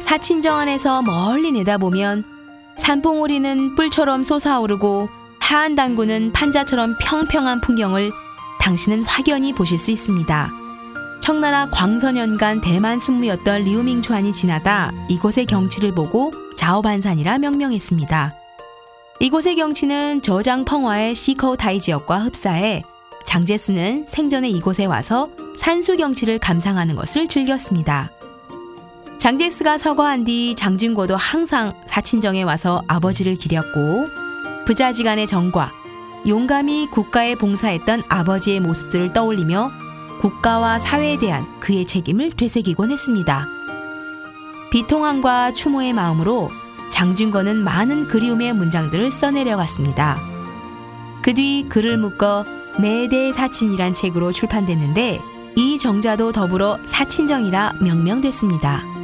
사친정 안에서 멀리 내다보면 산봉우리는 뿔처럼 솟아오르고 하안 당구는 판자처럼 평평한 풍경을 당신은 확연히 보실 수 있습니다. 청나라 광선연간 대만 순무였던 리우밍추안이 지나다 이곳의 경치를 보고 자오반산이라 명명했습니다. 이곳의 경치는 저장펑화의 시커우타이 지역과 흡사해 장제스는 생전에 이곳에 와서 산수 경치를 감상하는 것을 즐겼습니다. 장제스가 서거한 뒤 장준고도 항상 사친정에 와서 아버지를 기렸고 부자지간의 정과 용감히 국가에 봉사했던 아버지의 모습들을 떠올리며 국가와 사회에 대한 그의 책임을 되새기곤 했습니다. 비통함과 추모의 마음으로 장준거는 많은 그리움의 문장들을 써내려갔습니다. 그 뒤 글을 묶어 매대의 사친이란 책으로 출판됐는데 이 정자도 더불어 사친정이라 명명됐습니다.